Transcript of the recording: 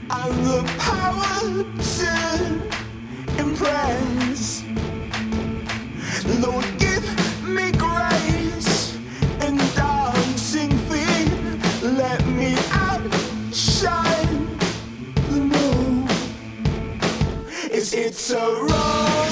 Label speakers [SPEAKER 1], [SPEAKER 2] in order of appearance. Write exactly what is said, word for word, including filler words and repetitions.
[SPEAKER 1] and the power to impress. Lord, give me grace in dancing feet. Let me outshine them all. It's, it's a wrong.